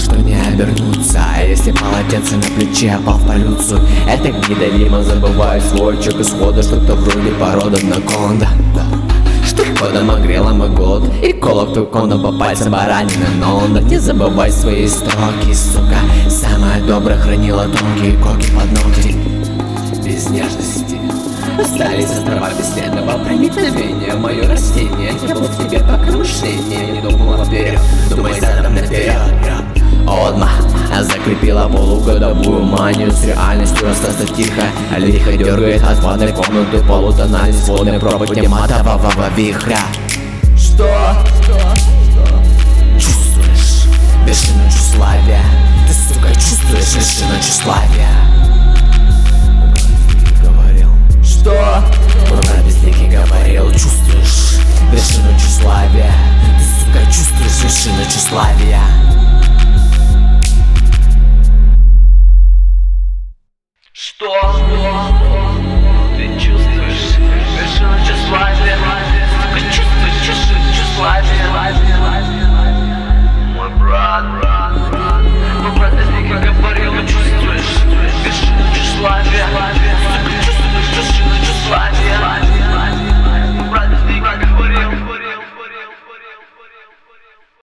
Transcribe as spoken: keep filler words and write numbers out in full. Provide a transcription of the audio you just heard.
что не обернуться. А если полотенце на плече попал в полюцию, это гнидовимо, забываю свой чек исхода. Что-то вроде породы анаконда. Штрих-кодом огрела мой голод, и колок твой кондом по пальцам баранина. Но он, да не забывай свои строки, сука. Самая добрая хранила тонкие коки под ногти. Без нежности остались острова бесследного проникновения. Мое растение не было в тебе пока мышления. Не думала вперед, думай задом наперед. Одма закрепила полугодовую манию с реальностью остаться тихо. Лихо дергает от ванной комнаты полутональность водной пропасти матового вихря. Что? Чувствуешь вершину тщеславия? Ты, сука, чувствуешь вершину тщеславия? Что? Мой брат без ники говорил, чувствуешь вершину тщеславия? Ты, сука, чувствуешь вершину тщеславия? Что? Ты чувствуешь вершину тщеславия? Сука, чувствуешь вершину тщеславия? Мой брат, брат, брат, мой брат без ники говорил.